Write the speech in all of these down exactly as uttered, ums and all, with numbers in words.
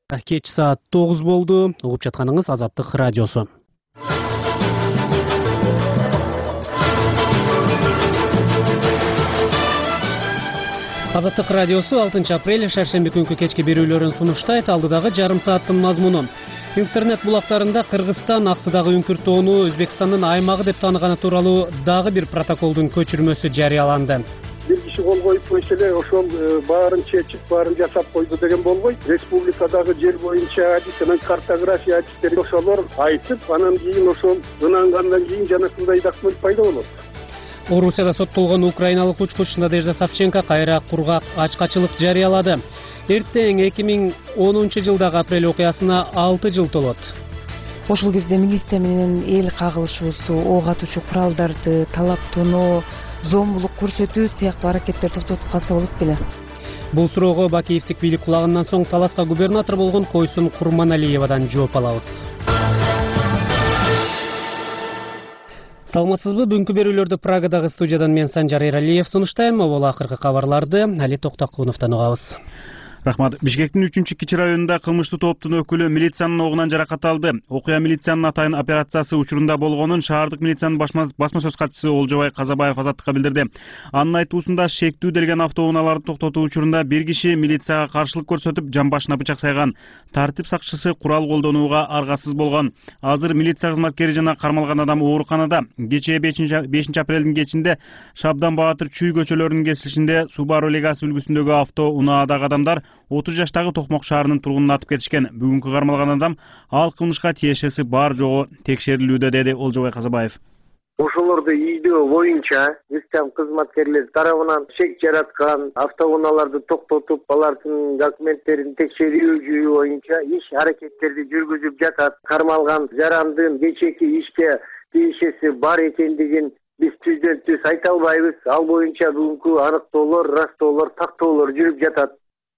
Кеч саат тогуз болду. Угуп жатканыңыз Азаттык радиосу. Азаттык радиосу алтынчы апрель шаршемби күнкү кечки берүүлөрүн сунуштайт. Алдыдагы жарым сааттын мазмуну. Интернет булактарында Кыргызстан аксыдагы үңкүртүүнү Өзбекстандын аймагы деп тааныганы тууралуу дагы бир протоколдун көчүрмөсү жарыяланды. Бир киши кол коюп койсо эле ошол баарын чечип, баарын жасап койду деген болбойт. Республикадагы жер боюнча адис анан картография адистери ошолор айтып, анан кийин ошол ынангандан кийин жана ушундай документ пайда болот. Орусияда соттолгон украиналык учкуч Надежда Савченко кайра кургак ачкачылык жарыялады. Эртең эки миң онунчу жылдагы апрель окуясына алты жыл толот. Ошол кезде милиция менен эл кагылышуусу, ок атуучу куралдарды талап тоноо, зомбулук көрсөтүү сыяктуу аракеттер токтотуп калса болот беле? Бул суроого Бакиевдик бийлик кулагандан соң Таласка губернатор болгон Койсун Курманалиевадан жооп алабыз. Саламатсызбы? Бүгүнкү берүүлөрдү Прагадагы студиядан мен Санжар Эралиев сунуштайм. Бул акыркы кабарларды Али Токтокуновдон угабыз. Рахмат. Бишкектин үчүнчү кичи районунда кылмыштуу топтун өкүлү милициянын огунан жаракат алды. Окуя милициянын атайын операциясы учурунда болгонун шаардык милициянын басма сөз катчысы Олжобай Казабаев Азаттыкка билдирди. Анын айтуусунда шектүү делген автоунааларды токтотуу учурунда бир киши милицияга каршылык көрсөтүп, жан башына бычак сайган. Тартип сакчысы курал колдонууга аргасыз болгон. Азыр милиция кызматкери жана кармалган адам ооруканада. Кечээ бешинчи апрелдин кечинде Шабдан Баатыр Чүй көчөлөрүнүн кесилишинде Subaru Legacy үлгүсүндөгү автоунаадагы адамдар отуз жаштагы Токмок шаарынын тургунун атып кетишкен. Бүгүнкү кармалган адам ал кылмышка тиешеси бар жогу текшерилүүдө, деди Олжобай Казабаев. Ошолорду ийдөө боюнча милиция кызматкерлери тарабынан шек жараткан автоунааларды токтотуп, алардын документтерин текшерүү боюнча иш аракеттерди жүргүзүп жатат. Кармалган жарандын кечээки ишке тиешеси бар экендигин биз түздөн түз айта албайбыз. Ал боюнча бүгүнкү аныктоолор, растоолор, тактоолор жүрүп жатат.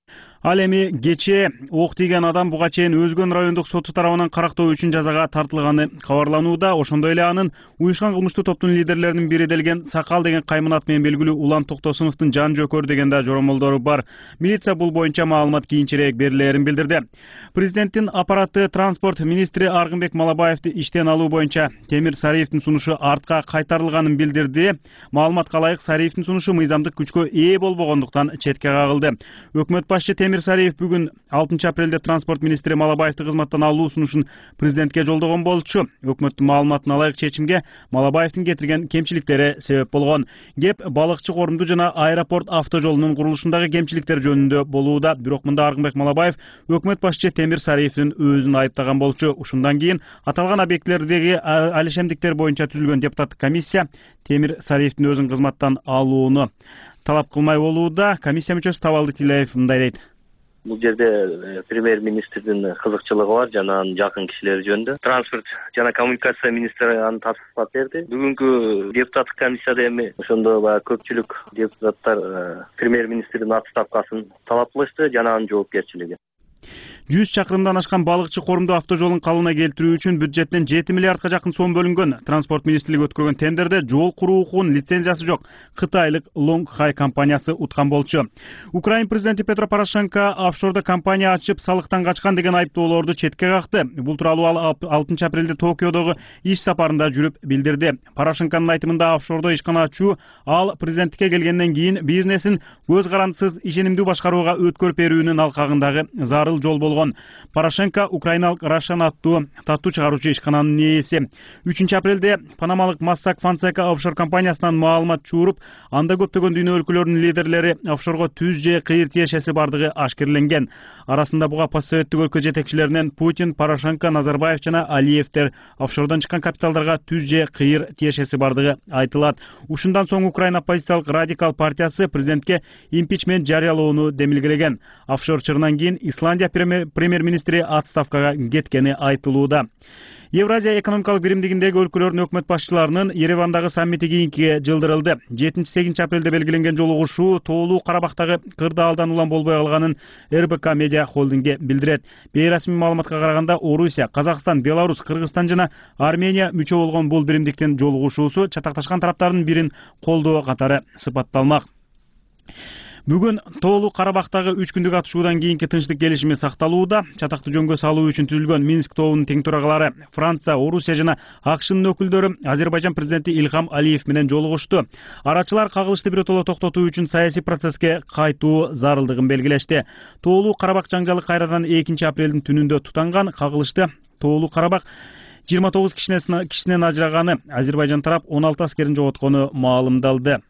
Ал эми кечээ ок тийген адам буга чейин Өзгөн райондук соту тарабынан карактоо үчүн жазага тартылганы кабарланууда. Ошондой эле анын уюшкан кылмыштуу топтун лидерлеринин бири делген Сакал деген каймын ат менен белгилүү Улан Токтосуновдун жан жөкөр деген да жоромолдору бар. Милиция бул боюнча маалымат кийинчерээк берилерин билдирди. Президенттин аппараты транспорт министри Аргынбек Малабаевди иштен алуу боюнча Темир Сариевдин сунушу артка кайтарылганын билдирди. Маалыматка ылайык, Сариевдин сунушу мыйзамдык күчкө ээ болбогондуктан четке кагылды. Өкмөт башчы Темир Сариев бүгүн алтынчы апрелде транспорт министри Малабаевди кызматтан алуу сунушун президентке жолдогон болчу. Өкмөттүн маалыматына ылайык чечимге Малабаевдин кетирген кемчиликтери себеп болгон. Кеп балыкчы корумду жана аэропорт автожолунун курулушундагы кемчиликтер жөнүндө болууда. Бирок мында Аргынбек Малабаев өкмөт башчы Темир Сариевдин өзүн айыптаган болчу. Ушундан кийин аталган объектилердеги алишемдиктер боюнча түзүлгөн депутаттык комиссия Темир Сариевдин өзүн кызматтан алууну талап кылмай болууда. Комиссия мүчөсү Табалды Тилеев мындай дейт. Бул жерде премьер-министрдин кызыкчылыгы бар жана анын жакын кишилери жөнүндө. Транспорт жана коммуникация министри аны тапсырма берди. Бүгүнкү депутаттык комиссияда эми ошондо баягы көпчүлүк депутаттар премьер-министрдин отставкасын талап кылышты жана анын жоопкерчилиги. жүз чакырымдан ашкан балыкчы корумду автожолун калыбына келтирүү үчүн бюджеттен жети миллиардка жакын сом бөлүнгөн. Транспорт министрлиги өткөргөн тендерде жол куруу укугунун лицензиясы жок кытайлык Long Hai компаниясы уткан болчу. Украин президенти Петро Порошенко офшордо компания ачып, салыктан качкан деген айыптоолорду четке какты. Бул тууралуу ал алтынчы апрелде Токиодогу иш сапарында жүрүп билдирди. Порошенконун айтымында офшордо ишкана ачуу ал президенттикке келгенден кийин бизнесин көз карандысыз ишенимдүү башкарууга өткөрүп берүүнүн алкагындагы зарыл жол болгон. Порошенко украиналык Рашан аттуу таттуу чыгаруучу ишкананын ээси. үчүнчү апрелде панамалык Mossack Fonseca офшор компаниясынан маалымат чууруп, анда көптөгөн дүйнө өлкөлөрүнүн лидерлери офшорго түз же кыйыр тиешеси бардыгы ашкерленген. Арасында буга постсоветтик өлкө жетекчилеринен Путин, Порошенко, Назарбаев жана Алиевдер офшордон чыккан капиталдарга түз же кыйыр тиешеси бардыгы айтылат. Ушундан соң Украина оппозициялык радикал партиясы президентке импичмент жарыялоону демилгелеген. Офшор чырынан кийин Исландия премьер-министри отставкага кеткени айтылууда. Евразия экономикалык биримдигиндеги өлкөлөрдүн өкмөт башчыларынын Еревандагы саммити кийинкиге жылдырылды. жетинчи сегизинчи апрелде белгиленген жолугушуу тоолуу Карабактагы кырдаалдан улам болбой калганын эр бэ ка Медиа холдингге билдирет. Бейрасмий маалыматка караганда Орусия, Казакстан, Беларусь, Кыргызстан жана Армения мүчө болгон бул биримдиктин жолугушуусу чатакташкан тараптардын бирин колдоо катары сыпатталмак. Бүгүн Тоолуу Карабактагы үч күндүк атышуудан кийинки тынчтык келишими сакталууда. Чатакты жөнгө салуу үчүн түзүлгөн Минск тобунун тең төрагалары Франция, Орусия жана АКШнын өкүлдөрү Азербайжан президенти Илхам Алиев менен жолугушту. Арачылар кагылышты биротоло токтотуу үчүн саясий процесске кайтуу зарылдыгын белгилешти. Тоолуу Карабак жаңжалы кайрадан экинчи апрелдин түнүндө тутанган. Кагылышты Тоолуу Карабак жыйырма тогуз кишинен ажыраганы, Азербайжан тарап он алты аскерин жоготкону маалымдалды.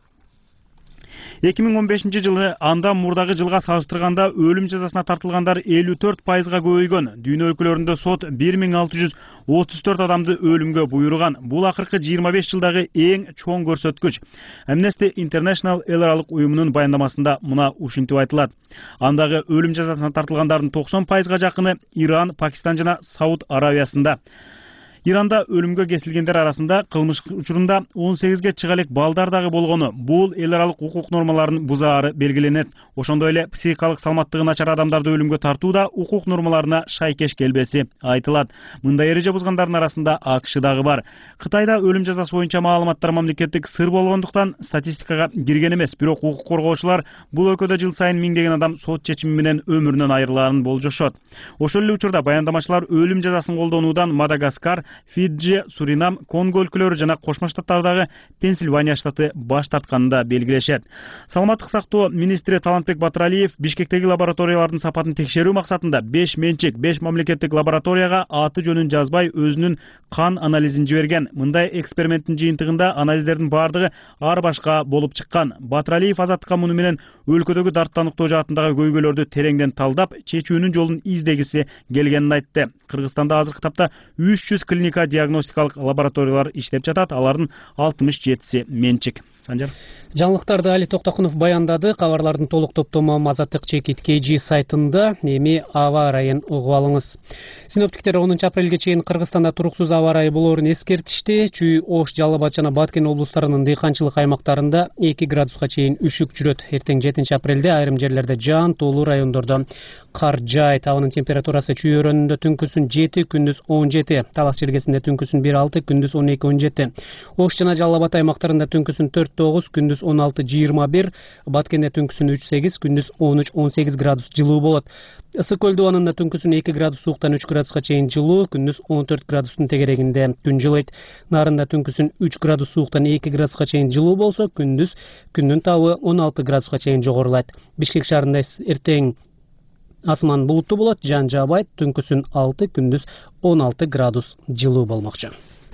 эки миң он бешинчи жылы андан мурдагы жылга салыштырганда өлүм жазасына тартылгандар элүү төрт пайызга көбөйгөн. Дүйнө өлкөлөрүндө сот бир миң алты жүз отуз төрт адамды өлүмгө буйруган. Бул акыркы жыйырма беш жылдагы эң чоң көрсөткүч. Amnesty International эл аралык уюмунун баяндамасында мына ушинтип айтылат. Андагы өлүм жазасына тартылгандардын токсон пайызга жакыны Иран, Пакистан жана Сауд Аравиясында. Иранда өлүмгө кесилгендер арасында кылмыш учурунда он сегизге чыга элек балдар дагы болгону. Бул эл аралык укук нормаларын бузаары белгиленет. Ошондой эле психикалык саламаттыгы начар адамдарды өлүмгө тартууда укук нормаларына шайкеш келбеси айтылат. Мындай эреже бузгандардын арасында АКШ дагы бар. Кытайда өлүм жазасы боюнча маалыматтар мамлекеттик сыр болгондуктан статистикага кирген эмес. Бирок укук коргоочулар бул өлкөдө жыл сайын миңдеген адам сот чечими менен өмүрүнөн айрылаарын болжошот. Ошол эле учурда баяндамачылар өлүм жазасын колдонуудан Мадагаскар, Фиджи, Суринам, Конго өлкөлөрү жана Кошмо Штаттардагы Пенсильвания штаты баш тартканын да белгилешет. Саламаттык сактоо министри Талантбек Батыралиев Бишкектеги лабораториялардын сапатын текшерүү максатында беш менчик, беш мамлекеттик лабораторияга аты жөнүн жазбай өзүнүн кан анализин жиберген. Мындай эксперименттин жыйынтыгында анализдердин бардыгы ар башка болуп чыккан. Батыралиев Азаттыкка муну менен өлкөдөгү дарттануктоо жаатындагы көйгөйлөрдү тереңден талдап, чечүүнүн жолун издегиси келгенин айтты. Кыргызстанда азыркы тапта үч жүз клиника диагностикалык лабораториялар иштеп жатат. Алардын алтымыш жетиси менчик. Санжар. Жаңылыктарды Али Токтокунов баяндады. Кабарлардын толук топтому Азаттык Чекит кей жи сайтында. Эми аба ырайын угуп алыңыз. Синоптиктер онунчу апрелге чейин Кыргызстанда туруксуз аба ырайы болоорун эскертишти. Чүй, Ош, Жалал Абад жана Баткен облустарынын дыйканчылык аймактарында эки градуска чейин үшүк жүрөт. Эртең жетинчи апрелде айрым жерлерде жаан, тоолуу райондордо кар жаайт. Абанын температурасы чүй өрөөнүндө түнкүсүн жети, күндүз он жети, Талас желгесинде түнкүсүн бир алты, күндүз он эки он жети. Ош жана Жалал Абад аймактарында түнкүсүн төрт тогуз, күндүз он алты жыйырма бир, Баткенде түнкүсүн үч сегиз, күндүз он үч он сегиз градус жылуу болот. Ысык көл дубанында түнкүсүн эки градус сууктан үч градуска чейин жылуу, күндүз он төрт градустун тегерегинде күн жылыйт. Нарында түнкүсүн үч градус сууктан эки градуска чейин жылуу болсо, күндүз күндүн табы он алты градуска чейин жогорулайт. Бишкек шаарында эртең асман булуттуу болот, жаан жаабайт, түнкүсүн алты, күндүз он алты градус жылуу болмокчу.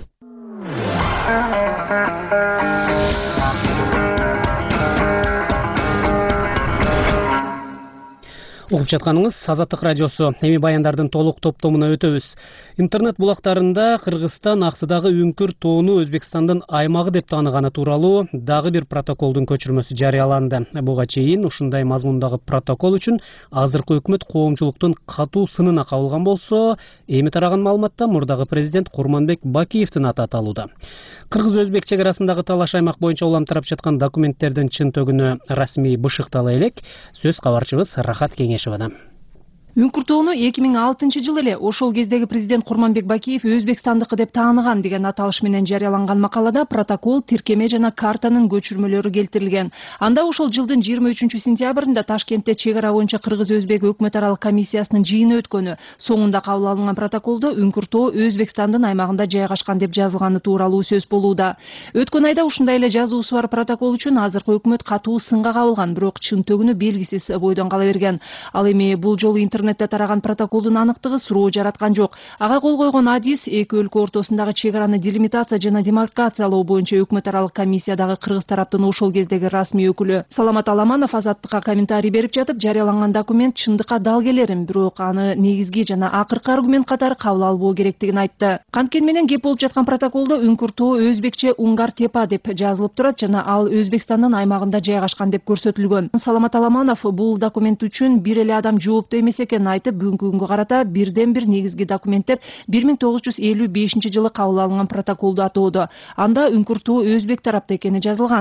Угуп жатканыңыз Азаттык радиосу. Эми баяндардын толук топтомуна өтөбүз. Интернет булактарында Кыргызстан аксыдагы үңкүр тоону Өзбекстандын аймагы деп тааныганы тууралуу дагы бир протоколдун көчүрмөсү жарыяланды. Буга чейин ушундай мазмундагы протокол үчүн азыркы өкмөт коомчулуктун катуу сынына кабылган болсо, эми тараган маалыматта мурдагы президент Курманбек Бакиевдин аты аталууда. Кыргыз-Өзбек чек арасындагы талаш аймак боюнча улантырап жаткан документтердин чын төгүнү расмий бышыктала элек. Сөз кабарчыбыз Рахат Кеңешевада. Үңкүр тоону эки миң алтынчы жылы эле ошол кездеги президент Курманбек Бакиев Өзбекстандыкы деп тааныган деген аталыш менен жарыяланган макалада протокол, тиркеме жана картанын көчүрмөлөрү келтирилген. Анда ошол жылдын жыйырма үчүнчү сентябрында Ташкентте чек ара боюнча Кыргыз-Өзбек өкмөт аралык комиссиясынын жыйыны өткөнү, соңунда кабыл алынган протоколдо үңкүр тоо Өзбекстандын аймагында жайгашкан деп жазылганы тууралуу сөз болууда. Өткөн айда ушундай эле жазуусу бар протокол үчүн азыркы өкмөт катуу сынга кабылган, бирок чын төгүнү белгисиз бойдон кала берген. Ал эми бул жолу интернетте тараган протоколдун аныктыгы суроо жараткан жок. Ага кол койгон адис эки өлкө ортосундагы чек араны делимитация жана демаркациялоо боюнча өкмөт аралык комиссиядагы кыргыз тараптын ошол кездеги расмий өкүлү Саламат Аламанов Азаттыкка комментарий берип жатып, жарыяланган документ чындыкка дал келерин, бирок аны негизги жана акыркы аргумент катары кабыл албоо керектигин айтты. Канткени менен кеп болуп жаткан протоколдо үңкүр тоо өзбекче Унгар тепа деп жазылып турат жана ал Өзбекстандын аймагында жайгашкан деп көрсөтүлгөн. Саламат Аламанов бул документ үчүн бир эле адам жооптуу эмес экенин айтып, бүгүнкү күнгө карата бирден бир негизги документ деп бир миң тогуз жүз элүү бешинчи жылы кабыл алынган протоколду атоодо. Анда үңкүр тоо Өзбек тарапта экени жазылган.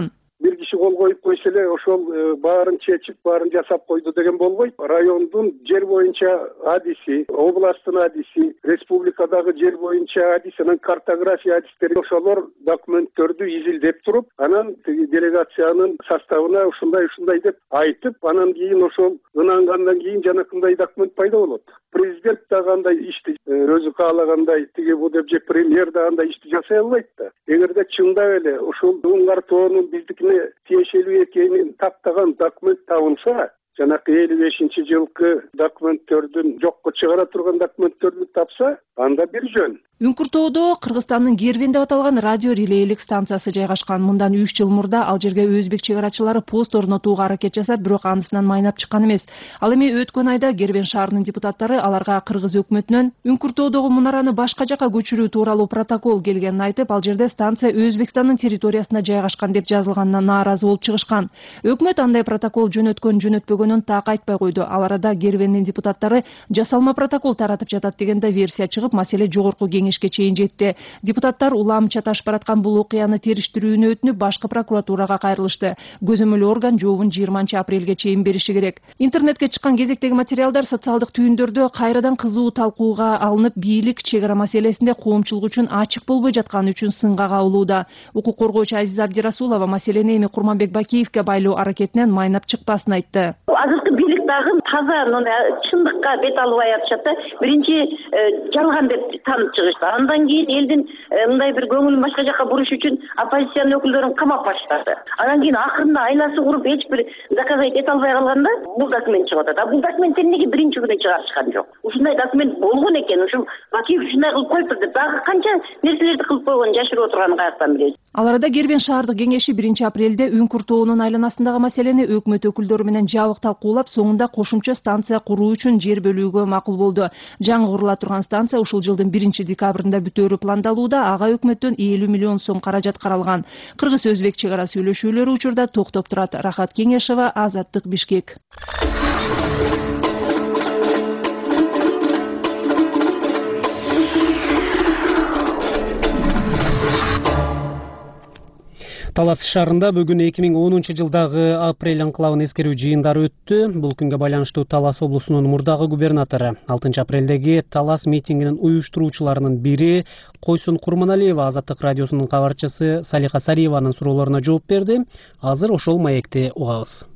бир киши кол коюп койсо эле ошол баарын чечип баарын жасап койду деген болбойт. Райондун жер боюнча адиси, областтын адиси, республикадагы жер боюнча адис, анан картография адистери ошолор документтерди изилдеп туруп, анан делегациянын составына ушундай ушундай деп айтып, анан кийин ошол ынангандан кийин жанакындай документ пайда болот. Президент да кандай ишти өзү каалагандай тиги бу деп же премьер да андай ишти жасай албайт да. Эгерде чындап эле ушул Уңгартоонун биздикине тиешелүү экенин тактаган документ табылса, жанакы элүү бешинчи жылкы документтердин жокко чыгара турган документтерди тапса, анда бир жөн. Үңкүртоодо Кыргызстандын Кервен деп аталган радио релейлик станциясы жайгашкан. Мындан үч жыл мурда ал жерге өзбек чек арачылары пост орнотууга аракет жасап, бирок анысынан майнап чыккан эмес. Ал эми өткөн айда Кервен шаарынын депутаттары аларга кыргыз өкмөтүнөн Үңкүртоодогу мунараны башка жака көчүрүү тууралуу протокол келгенин айтып, ал жерде станция Өзбекстандын территориясына жайгашкан деп жазылганына нааразы болуп чыгышкан. Өкмөт андай протокол жөнөткөн жөнөтпөгөнүн так айтпай койду. Ал арада Кервендин депутаттары жасалма протокол таратып жатат деген да версия чыгып, маселе жогорку кеңешке чейин жетти. Депутаттар уламча таш бараткан бул окуяны териштирүүнү өтүнүп, башкы прокуратурага кайрылышты. Көзөмөл орган жообун жыйырманчы апрелге чейин бериши керек. Интернетке чыккан кезектеги материалдар социалдык түйүндөрдө кайрадан кызуу талкууга алынып, бийлик чек ара маселесинде коомчулук үчүн ачык болбой жатканы үчүн сынга кабылууда. Укук коргоочу Азиза Абдирасулова маселени эми Курманбек Бакиевке байлоо аракетинен майнап чыкпасын айтты. Азыркы бийлик дагы таза чындыкка бет албай атышат да. Биринчи жалган деп таанып чыгышты. Андан кийин элдин мындай бир көңүлүн башка жака буруш үчүн оппозициянын өкүлдөрүн камап баштады. Андан кийин акырында айласы куруп эч бир доказать эте албай калганда бул документ чыгып атат. А бул документти эмнеге биринчи күнү чыгарышкан жок? Ушундай документ болгон экен, ушул Бакиев ушундай кылып коюптур деп дагы канча нерселерди кылып койгонун жашырып отурганын каяктан билебиз. Ал арада Кервен шаардык кеңеши биринчи апрелде Үңкүртоонун айланасындагы маселени өкмөт өкүлдөрү менен жабык талкуулап, соңунда кошумча станция куруу үчүн жер бөлүүгө макул болду. Жаңы курула турган станция ушул жылдын биринчи декабрында бүтөөрү пландалууда. Ага өкмөттөн элүү миллион сом каражат каралган. Кыргыз-өзбек чек ара сүйлөшүүлөрү учурда токтоп турат. Рахат Кеңешева, Азаттык, Бишкек. Талас шаарында бүгүн эки миң онунчу жылдагы апрель анклавын эскерүү жыйындары өттү. Бул күнгө байланыштуу Талас облусунун мурдагы губернатору алтынчы апрелдеги Талас митингинин уюштуруучуларынын бири Койсун Курманалиева Азаттык радиосунун кабарчысы Салиха Сариеванын суроолоруна жооп берди. Азыр ошол маекти угабыз.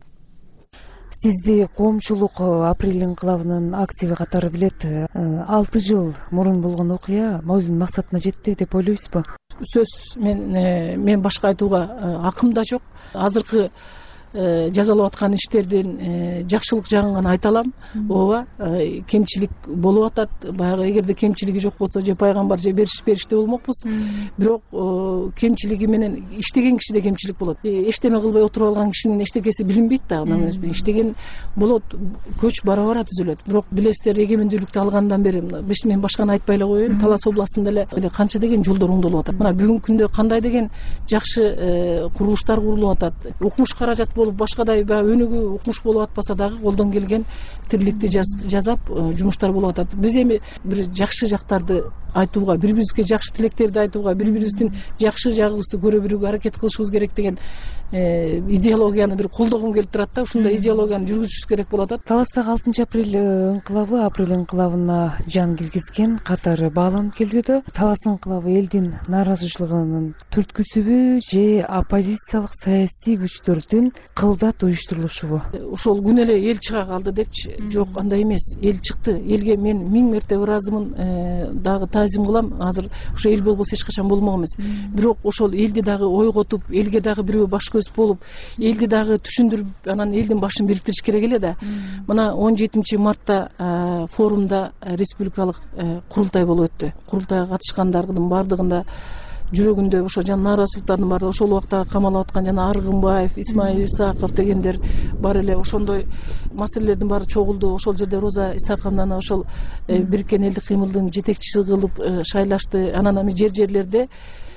Сизди коомчулук апрель анклавынын активи катары билет. алты жыл мурун болгон окуя өзүнүн максатына жетти деп ойлойсузбу? Сөз мен мен башка айтууга акым да жок. Азыркы жазалып аткан иштердин жакшылык жагын гана айта алам. Ооба, кемчилик болуп атат. Баягы эгерде кемчилиги жок болсо же пайгамбар же бериште болмокпуз. Бирок кемчилиги менен иштеген кишиде кемчилик болот. Эчтеме кылбай отуруп алган кишинин эчтекеси билинбейт да. Анан иштеген болот, көч бара-бара түзүлөт. Бирок билесиздер, эгемендүүлүктү алгандан бери мен башканы айтпай эле коеюн. Талас областында эле канча деген жолдор оңдолуп атат. Мына бүгүнкү күндө кандай деген жакшы курулуштар курулуп атат. Укмуш каражат болуп башкадай өнүгүү укмуш болуп атпаса дагы колдон келген тирликти жасап жумуштар болуп атат. Биз эми бир жакшы жактарды айтууга, бири-бирибизге жакшы тилектерди айтууга, бири-бирибиздин жакшы жагыбызды көрө билүүгө аракет кылышыбыз керек деген идеологияны бир колдогум келип турат да. Ушундай идеологияны жүргүзүш керек болуп атат. Таластагы алтынчы апрель анклавы апрель анклавына жан киргизген катары бааланып келүүдө. Талас анклавы элдин нааразычылыгынын түрткүсүбү же оппозициялык саясий күчтөрдүн кылдат уюштурулушубу? Ошол күнү эле эл чыга калды депчи? Жок, андай эмес. Эл чыкты. Элге мен миң мерте ыраазымын, дагы таазим кылам. Азыр ошо эл болбосо эч качан болмок эмес. Бирок ошол элди дагы ойготуп, элге дагы бирөө баш көз болуп, элди дагы түшүндүрүп, анан элдин башын бириктириш керек эле да. Мына он жетинчи мартта форумда республикалык курултай болуп өттү. Курултайга катышкандардын бардыгында жүрөгүндө ошо жана нааразычылыктардын баары, ошол убакта камалып аткан жана Аргынбаев, Исмаил Исаков дегендер бар эле. Ошондой маселелердин баары чогулду. Ошол жерде Роза Исаковнаны ошол Бириккен элдик кыймылдын жетекчиси кылып шайлашты. Анан эми жер жерлерде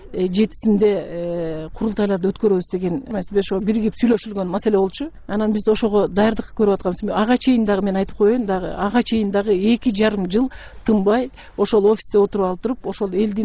жетисинде курултайларды өткөрөбүз деген ошо биригип сүйлөшүлгөн маселе болчу. Анан биз ошого даярдык көрүп атканбыз. Ага чейин дагы мен айтып коеюн, дагы ага чейин дагы эки жарым жыл тынбай ошол офисте отуруп алып туруп, ошол элдин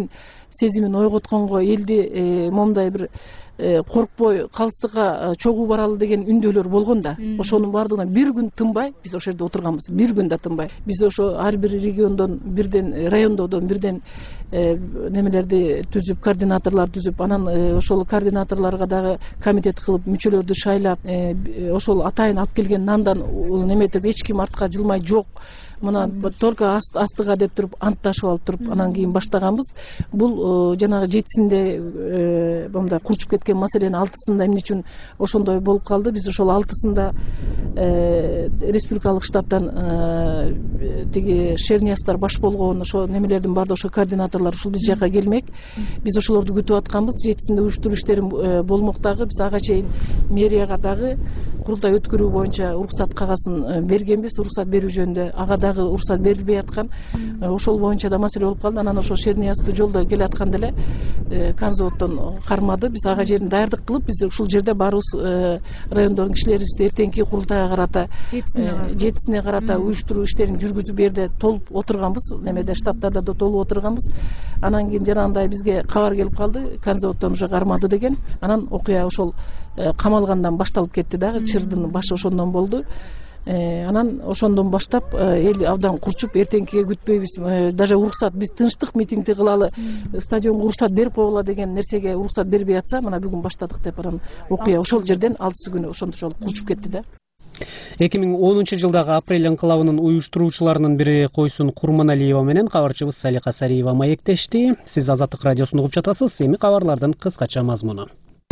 сезимин ойготконго, элди момундай бир коркпой калыстыкка чогуу баралы деген үндөөлөр болгон да. Ошонун баардыгынан бир күн тынбай биз ошол жерде отурганбыз. Бир күн да тынбай. Биз ошо ар бир региондон бирден, райондодон бирден немелерди түзүп, координаторлор түзүп, анан ошол координаторлорго дагы комитет кылып, мүчөлөрдү шайлап, ошол атайын алып келген нандан неметип эч ким артка жылмай жок. Мына только астыга деп туруп антташып алып туруп анан кийин баштаганбыз. Бул жанагы жетисинде момундай курчуп кеткен маселенин алтысында эмне үчүн ошондой болуп калды? Биз ошол алтысында республикалык штабтан тиги Шерниястар баш болгон ошо немелердин баардыгы, ошо координаторлор ушул биз жака келмек. Биз ошолорду күтүп атканбыз. Жетисинде уюштуруу иштерин болмок дагы. Биз ага чейин мэрияга дагы курултай өткөрүү боюнча уруксат кагасын бергенбиз. Уруксат берүү жөнүндө ага дагы уруксат берилбей аткан. Ошол боюнча да маселе болуп калды. Анан ошо Шерниязды жолдо келе атканда эле Канзаводдон кармады. Биз ага жерин даярдык кылып, биз ушул жерде баарыбыз райондордун кишилерибиз эртеңки курултайга карата, жетисине карата уюштуруу иштерин жүргүзүп берде толуп отурганбыз. Немеде штабтарда да толуп отурганбыз. Анан кийин жанагындай бизге кабар келип калды, Канзаводдон уже кармады деген. Анан окуя ошол камалгандан башталып кетти дагы. Чырдын башы ошондон болду. Анан ошондон баштап эл абдан курчуп, эртеңкиге күтпөйбүз, даже уруксат, биз тынчтык митингди кылалы, стадионго уруксат берип койгула деген нерсеге уруксат бербей атса, мына бүгүн баштадык деп анан окуя ошол жерден алтысы күнү ошончо курчуп кетти да. эки миң онунчу жылдагы апрель инкылабынын уюштуруучуларынын бири Койсун Курманалиева менен кабарчыбыз Салика Сариева маектешти. Сиз Азаттык радиосун угуп жатасыз. Эми кабарлардын кыскача мазмуну.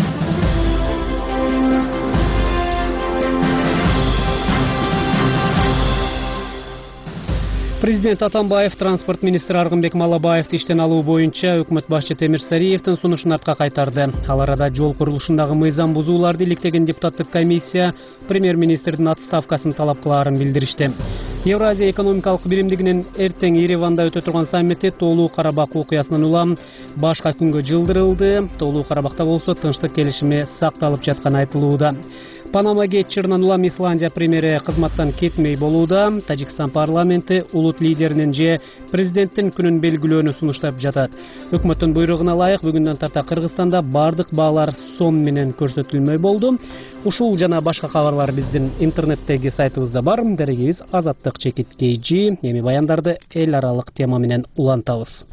Президент Атамбаев транспорт министри Аргынбек Малабаевди иштен алуу боюнча өкмөт башчы Темир Сариевдин сунушун артка кайтарды. Ал арада жол курулушундагы мыйзам бузууларды иликтеген депутаттык комиссия премьер-министрдин отставкасын талап кылаарын билдиришти. Евразия экономикалык биримдигинин эртең Ереванда өтө турган саммити Тоолуу Карабак окуясынан улам башка күнгө жылдырылды. Тоолуу Карабакта болсо тынчтык келишими сакталып жатканы айтылууда. Панама гейт чырынан улам Исландия премьери кызматтан кетмей болууда. Тажикстан парламенти улут лидеринин же президенттин күнүн белгилөөнү сунуштап жатат. Өкмөттүн буйругуна ылайык бүгүндөн тарта Кыргызстанда бардык баалар сом менен көрсөтүлмөй болду. Ушул жана башка кабарлар биздин интернеттеги сайтыбызда бар. Дарегибиз Азаттык чекит kg. Эми баяндарды эл аралык тема менен улантабыз.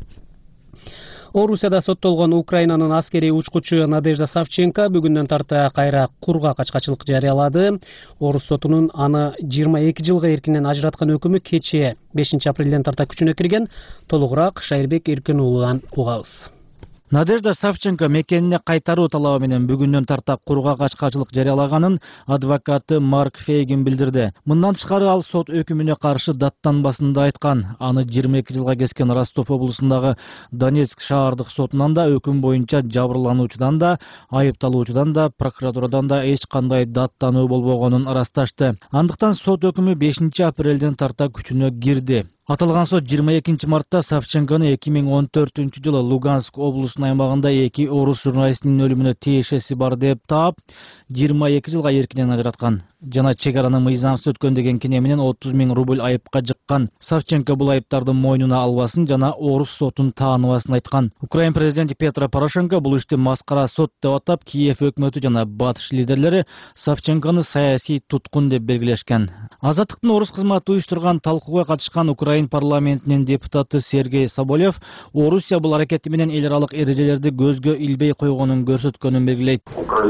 Орусияда соттолгон Украинанын аскерий учкучу Надежда Савченко бүгүндөн тарта кайра кургак ачкачылык жарыялады. Орус сотунун аны жыйырма эки жылга эркинен ажыраткан өкүмү кечээ бешинчи апрелден тарта күчүнө кирген. Толугураак Шайырбек Эркин уулунан угабыз. Надежда Савченко мекенине кайтаруу талабы менен бүгүндөн тарта кургак ачкачылык жарыялаганын адвокаты Марк Фейгин билдирди. Мындан тышкары ал сот өкүмүнө каршы даттанбасын да айткан. Аны жыйырма эки жылга kesкен Ростов облусундагы Донецк шаардык сотунан да өкүм боюнча жабырлануучудан да, айыпталуучудан да, прокуратурадан да эч кандай даттануу болбогонун ырасташты. Андыктан сот өкүмү бешинчи апрелден тарта күчүнө кирди. Аталган сот жыйырма экинчи мартта Савченкону эки миң он төртүнчү жылы Луганск облусунун аймагында эки орус журналистинин өлүмүнө тиешеси бар деп таап, жыйырма эки жылга эркинен ажыраткан. Жана чек араны мыйзамсыз өткөн деген кине менен отуз миң рубль айыпка жыккан. Савченко бул айыптарды мойнуна албасын жана орус сотун тааныбасын айткан. Украин президенти Петро Порошенко бул ишти маскара сот деп атап, Киев өкмөтү жана батыш лидерлери Савченкону саясий туткун деп белгилешкен. Азаттыктын орус кызматы уюштурган талкууга катышкан Украин парламентинин депутаты Сергей Соболев Орусия бул аракети менен эл аралык эрежелерди көзгө илбей койгонун көрсөткөнүн белгилейт.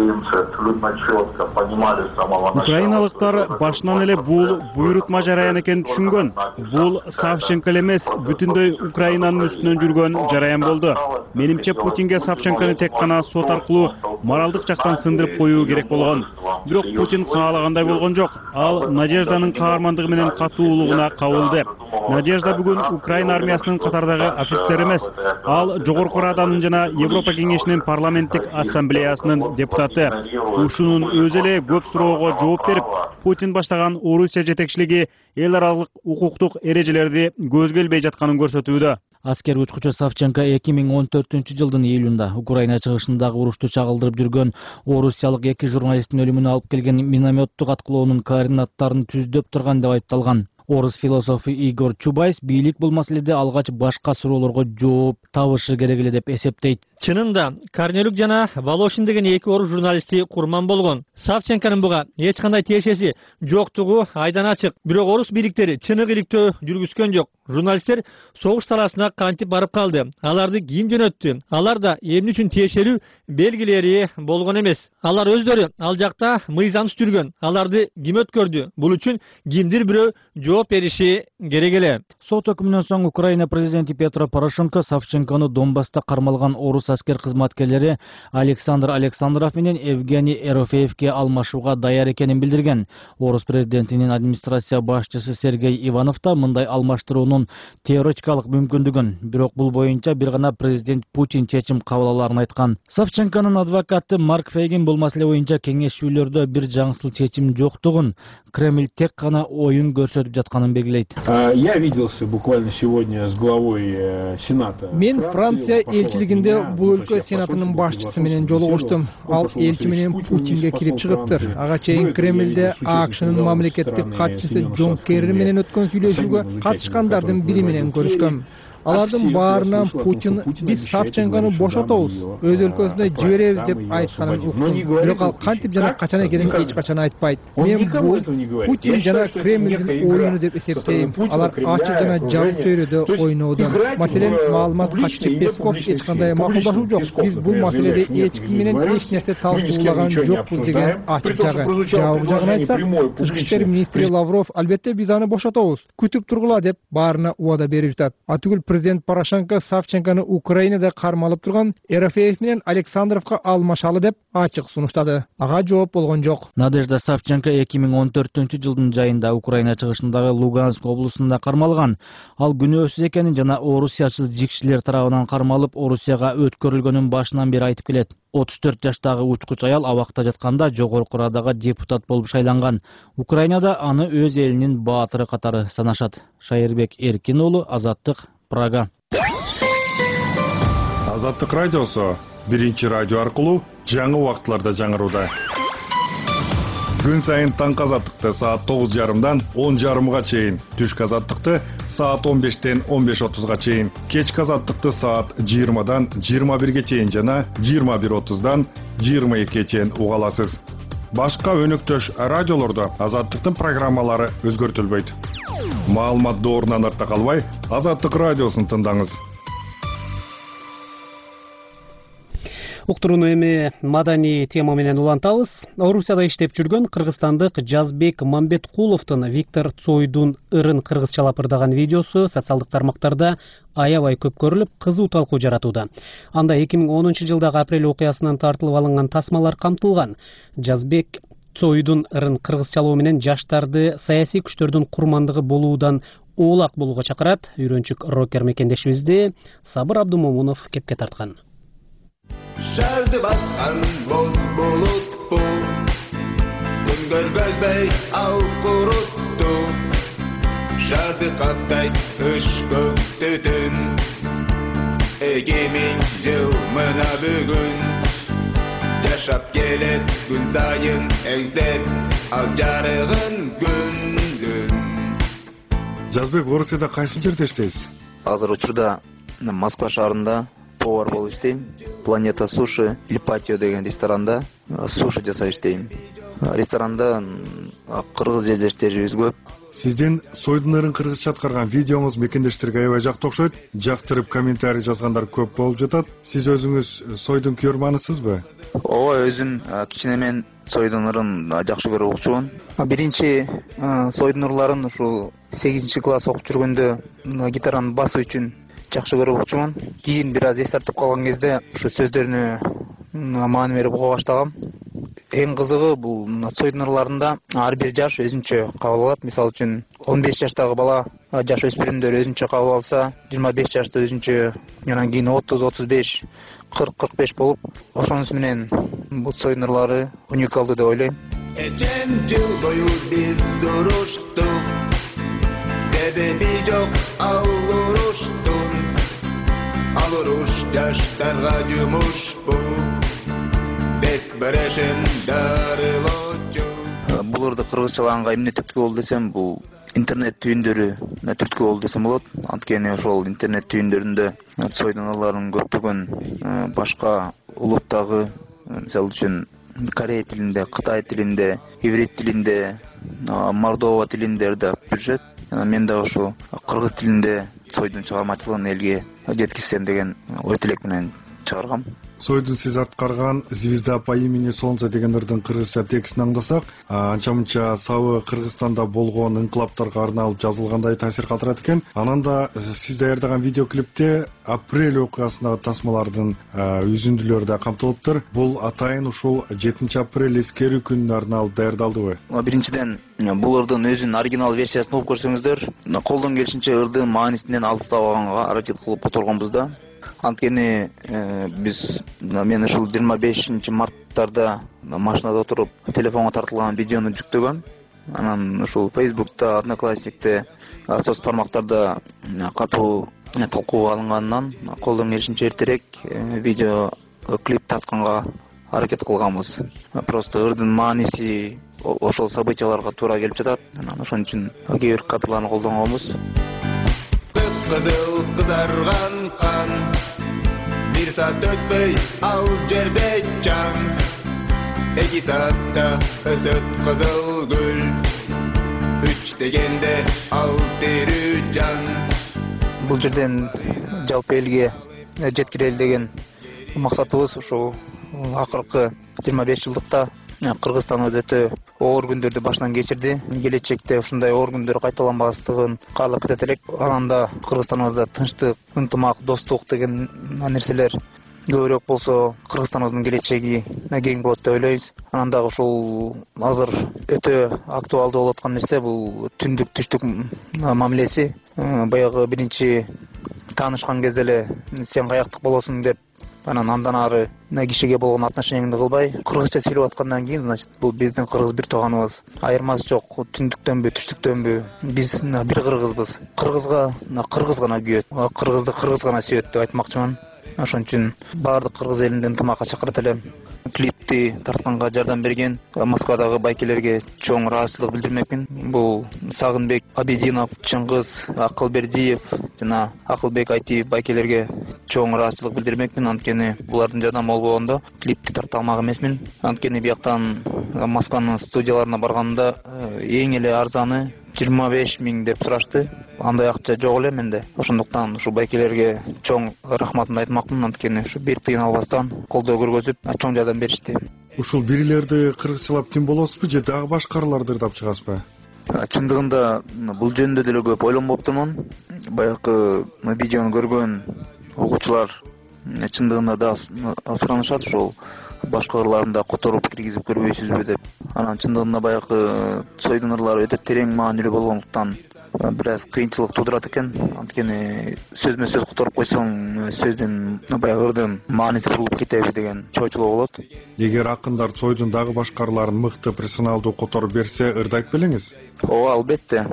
Украиналыктар башынан эле бул буйрутма жараян экенин түшүнгөн. Бул Савченко эмес, бүтүндөй Украинанын үстүнөн жүргөн жараян болду. Менимче Путинге Савченкону тек гана сот аркылуу моралдык жактан сындырып коюу керек болгон. Бирок Путин каалагандай болгон жок. Ал Надежданын каармандыгы менен катуулугуна кабылды. Надежда бүгүн Украина армиясынын катардагы офицер эмес. Ал Жогорку Раданын жана Европа кеңешинин парламенттик ассамблеясынын депутаты. Ушунун өзү эле көп суроого жооп берип, Путин баштаган Орусия жетекчилиги эл аралык укуктук эрежелерди көзгө илбей жатканын көрсөтүүдө. Аскер учкучу Савченко эки миң он төртүнчү жылдын июлунда Украина чыгышындагы урушту чагылдырып жүргөн орусиялык эки журналисттин өлүмүнө алып келген минометтук аткылоонун координаттарын түздөп турган деп айыпталган. Орус философу Игорь Чубайс бийлик бул маселеде алгач башка суроолорго жооп табышы керек эле деп эсептейт. Чынында Корнелюк жана Волошин деген эки орус журналисти курман болгон. Савченконун буга эч кандай тиешеси жоктугу айдан ачык. Бирок орус бийликтери чынык иликтөө жүргүзгөн жок. Журналисттер согуш саласына кантип барып калды? Аларды ким жөнөттү? Алар да эмне үчүн тиешелүү белгилери болгон эмес. Алар өздөрү ал жакта мыйзамсыз жүргөн. Аларды ким өткөрдү? Бул үчүн кимдир бирөө жооп бериши керек эле. Сот өкүмүнөн соң Украина президенти Петро Порошенко Савченкону Донбасста кармалган орус аскер кызматкерлери Александр Александров менен Евгений Ерофеевке алмашууга даяр экенин билдирген. Орус президентинин администрация башчысы Сергей Иванов да мындай алмаштыруунун теоретикалык мүмкүндүгүн, бирок бул боюнча бир гана президент Путин чечим кабыл аларын айткан. Савченконун адвокаты Марк Фейгин бул маселе боюнча кеңешүүлөрдө бир жаңсыл чечим жоктугун, Кремль тек гана оюн көрсөтүп жатканын белгилейт. Я виделся буквально сегодня с главой Сената. Мен Франция элчилигинде бул өлкө сенатынын башчысы менен жолугуштум. Ал элчи менен Путинге кирип чыгыптыр. Ага чейин Кремльде АКШнын мамлекеттик катчысы Джон Керри менен өткөн сүйлөшүүгө катышкандардын бири менен көрүшкөм. Алардын баарынан Путин биз Савченкону бошотобуз, өз өлкөсүнө жиберебиз деп айтканын уктум. Бирок ал кантип жана качан экенин эч качан айтпайт. Мен бул Путин жана Кремльдин оюну деп эсептейм. Алар ачык жана жабык чөйрөдө ойноодо. Маселен, маалымат катчысы Песков эч кандай макулдашуу жок. Биз бул маселеде эч ким менен эч нерсе талкуулаган жокпуз деген ачык жагы. Жабык жагын айтсак, Тышкы иштер министри Лавров албетте биз аны бошотобуз, күтүп тургула деп баарына убада берип жатат. Атүгүл президент Порошенко Савченкону Украинада кармалып турган Ерофеев менен Александровго алмашалы деп ачык сунуштады. Ага жооп болгон жок. Надежда Савченко эки миң он төртүнчү жылдын жайында Украина чыгышындагы Луганск облусунда кармалган. Ал күнөөсүз экенин жана орусиячыл жикшилер тарабынан кармалып Орусияга өткөрүлгөнүн башынан бери айтып келет. отуз төрт жаштагы учкуч аял абакта жатканда жогорку Радага депутат болуп шайланган. Украинада аны өз элинин баатыры катары санашат. Шайырбек Эркин уулу, Азаттык, Прага. Азаттык радиосу биринчи радио аркылуу жаңы убакытларда жаңырууда. Күн сайын таңкы азаттыкты саат тогуз жарымдан он жарымга чейин, түшкү азаттыкты саат он бештен он беш отузга чейин, кечки азаттыкты саат жыйырмадан жыйырма бирге чейин жана жыйырма бир отуздан жыйырма экиге чейин уга аласыз. Башка өнөктөш радиолордо азаттыктын программалары өзгөртүлбөйт. Маалымат доорунан артта калбай, Азаттык радиосун тыңдаңыз. Уктурууну эми маданий тема менен улантабыз. Орусияда иштеп жүргөн кыргызстандык Жазбек Мамбеткуловдун Виктор Цойдун ырын кыргызчалап ырдаган видеосу социалдык тармактарда аябай көп көрүлүп, кызуу талкуу жаратууда. Анда эки миң онунчу жылдагы апрель окуясынан тартылып алынган тасмалар камтылган. Жазбек Цойдун ырын кыргызчалоо менен жаштарды саясий күчтөрдүн курмандыгы болуудан оолак болууга чакырат. Үйрөнчүк рокер мекендешибизди Сабыр Абдумомунов кепке тарткан. Шарды басқан бол бұлытпу, күн көргөзбей ал құрутту, шарды қаптай үш көктетін, эки миң жыл мына бүгін, жашап келет күн сайын әңзеп, ал жарығын күндүн. Жазбек, Орусияда кайсы жерде иштейсиз? Азыр учурда Москва шаарында повар болуп иштейм. Планета суши Ипатио деген ресторанда суши жасап иштейм. Ресторанда кыргыз жерлештерибиз көп. Сиздин Цойдун ырын кыргызча аткарган видеоңуз мекендештерге аябай жакты окшойт. Жактырып комментарий жазгандар көп болуп жатат. Сиз өзүңүз Цойдун көрманысызбы? Ооба, өзүм кичине мен Цойдун ырын жакшы көрүп окчумун. Биринчи Цойдун ырларын ушу сегизинчи класс окуп жүргөндө гитараны басуу үчүн жакшы көрүп окчумун. Кийин бир аз эс тартып калган кезде ушу сөздөрүнө маани берип уга баштагам. Эң кызыгы бул Цойдун ырларында ар бир жаш өзүнчө кабыл алат. Мисалы үчүн он беш жаштагы бала жаш өспүрүмдөр өзүнчө кабыл алса, жыйырма беш жашта өзүнчө, анан кийин отуз, отуз беш, кырк, кырк беш болуп, ошонусу менен бул Цойдун ырлары уникалдуу деп ойлойм. Эчен жыл бою биз дуруштук, себеби жок ал уруштун, ал уруш жаштарга жумуш бу, бек берешен дарылочу. Бул ырды кыргызчалаганга эмне түрткү болду десем, бул интернет түйүндөрү түрткү болду десем болот. Анткени ошол интернет түйүндөрүндө сойдуналардын көптөгөн башка улуттагы, мисалы үчүн Корей тилинде, Кытай тилинде, иврит тилинде, Мордова тилинде да жүрөт. Мен да ошо кыргыз тилинде сойдун чыгармачылыгын элге жеткизсем деген ой тилек менен чыгаргам. Сойдун сиз аткарган «Звезда по имени Солнце» деген ырдын кыргызча текстин аңдасак, анча мынча сабы Кыргызстанда болгон инкылаптарга арналып жазылгандай таасир калтырат экен. Анан да сиз даярдаган видеоклипте апрель окуясындагы тасмалардын үзүндүлөрү да камтылыптыр. Бул атайын ушул жетинчи апрель эскерүү күнүнө арналып даярдалдыбы? Биринчиден, бул ырдын өзүнүн оригинал версиясын угуп көрсөңүздөр, колдон келишинче ырдын маанисинен алыстабаганга аракет кылып которгонбуз да. Анткени биз мен ушул жыйырма бешинчи марттарда машинада отуруп телефонго тартылган видеону жүктөгөм. Анан ушул Facebook'та, Одноклассникте, соц тармактарда катуу талкуу алынганынан колдон келишинче эртерээк видео клип тартканга аракет кылганбыз. Просто ырдын мааниси ошол событияларга туура келип жатат. Анан ошон үчүн кээ бир кадрларны колдонгонбуз. Кызыл кызарган кан, бир саат өтпөй ал жерде жан, эки саатта өсөт кызыл гүл, үч дегенде ал тирүү жан. Бул жерден жалпы элге жеткирели деген максатыбыз ушул акыркы жыйырма беш жылдыкта Кыргызстан өтө оор күндөрдү башынан кечирди. Келечекте ушундай оор күндөр кайталанбастыгын каалап кетет элек. Анан да Кыргызстаныбызда тынчтык, ынтымак, достук деген нерселер көбүрөөк болсо, Кыргызстаныбыздын келечеги кең болот деп ойлойбуз. Анан дагы ушул азыр өтө актуалдуу болуп аткан нерсе бул түндүк түштүк мамилеси. Баягы биринчи таанышкан кезде эле сен каяктык болосуң деп, анан андан ары кишиге болгон отношенияңды кылбай, кыргызча сүйлөп аткандан кийин, значит, бул биздин кыргыз бир тууганыбыз. Айырмасы жок, түндүктөнбү, түштүктөнбү. Биз бир кыргызбыз. Кыргызга кыргыз гана күйөт, кыргызды кыргыз гана сүйөт деп айтмакчымын. Ошон үчүн баардык кыргыз элинде ынтымакка чакырат элем. Клипти тартканга жардам берген Москвадагы байкелерге чоң ыраазычылык билдирмекмин. Бул Сагынбек Абидинов, Чыңгыз Акылбердиев жана Акылбек Айтиев байкелерге чоң ыраазычылык билдирмекмин. Анткени булардын жардамы болбогондо клипти тарта алмак эмесмин. Анткени бияктан Москванын студияларына барганда эң эле арзаны жыйырма беш миң деп сурашты. Андай акча жок эле менде. Ошондуктан ушул байкелерге чоң рахматымды айтмакмын. Анткени ушу бир тыйын албастан колдоо көргөзүп, чоң жардам беришти. Ушул бирилерди кыргызчалап ким болосузбу же дагы башкаларды ырдап чыгасызбы? Чындыгында бул жөнүндө деле көп ойлонбоптумун. Баягы видеону көргөн окуучулар чындыгында да суранышат, ушул башка ырларында которуп киргизип көрбөйсүзбү деп. Анан чындыгында баягы сойдун ырлары өтө терең маанилүү болгондуктан бир аз кыйынчылык туудурат экен. Анткени сөзмө сөз которуп койсоң, сөздүн баягы ырдын мааниси бурулуп кетеби деген чоочулоо болот. Эгер акындар сойдун дагы башка ырларын мыкты персоналдуу которуп берсе, ырды айтып белеңиз? Ооба, албетте.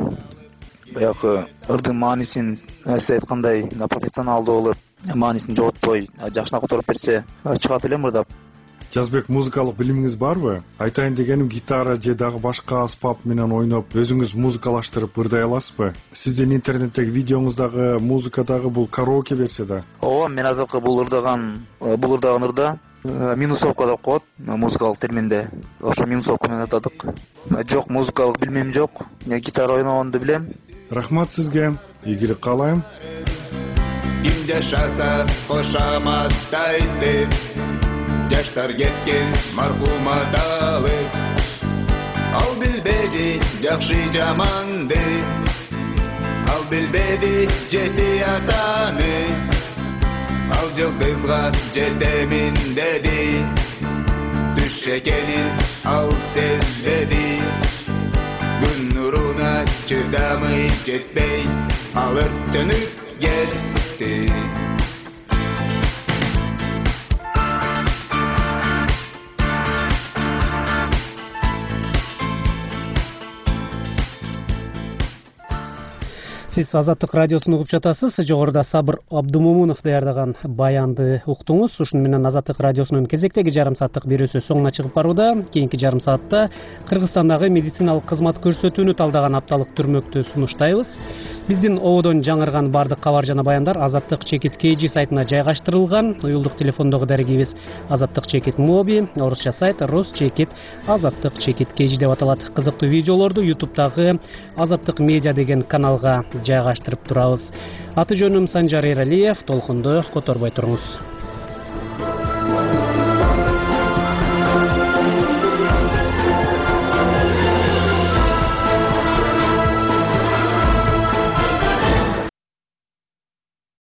Баягы ырдын маанисин сиз айткандай профессионалдуу болуп, маанисин жоготпой, жакшыраак которуп берсе, чыгат элем ырдап. Жазбек, музыкалык билимиңиз барбы? Айтайын дегеним, гитара же дагы башка аспап менен ойноп, өзүңүз музыкалаштырып ырдай аласызбы? Сиздин интернеттеги видеоңуздагы музыка дагы бул караоке версияда? Ооба, мен азыркы бул ырдаган, бул ырдаган ырда минусовка деп коет музыкалык терминде. Ошо минусовка менен ырдадык. Жок, музыкалык билимим жок. Мен гитара ойногонду билем. Рахмат сизге. Ийгилик каалайм. Ким жашаса кошаматтайды, жаштар кеткен мархумат алып, ал билбеди жакшы жаманды, ал билбеди жети атаны, ал жылдызга жетемин деди, түш экенин ал сезбеди, күн нуруна чыдамы жетпей, ал өрттөнүп кетти. Сиз Азаттык радиосун угуп жатасыз. Жогоруда Сабыр Абдумомунов даярдаган баянды уктуңуз. Ушуну менен Азаттык радиосунун кезектеги жарым сааттык берүүсү соңуна чыгып барууда. Кийинки жарым саатта Кыргызстандагы медициналык кызмат көрсөтүүнү талдаган апталык түрмөктү сунуштайбыз. Биздин ободон жаңырган бардык кабар жана баяндар Азаттык чекит kg сайтына жайгаштырылган. Уюлдук телефондогу дарегибиз Азаттык чекит моби, орусча сайт Рус чекит Азаттык чекит kg деп аталат. Кызыктуу видеолорду ютубтагы Азаттык медиа деген каналга жайгаштырып турабыз. Аты жөнүм Санжар Эралиев, толкунду которбой туруңуз.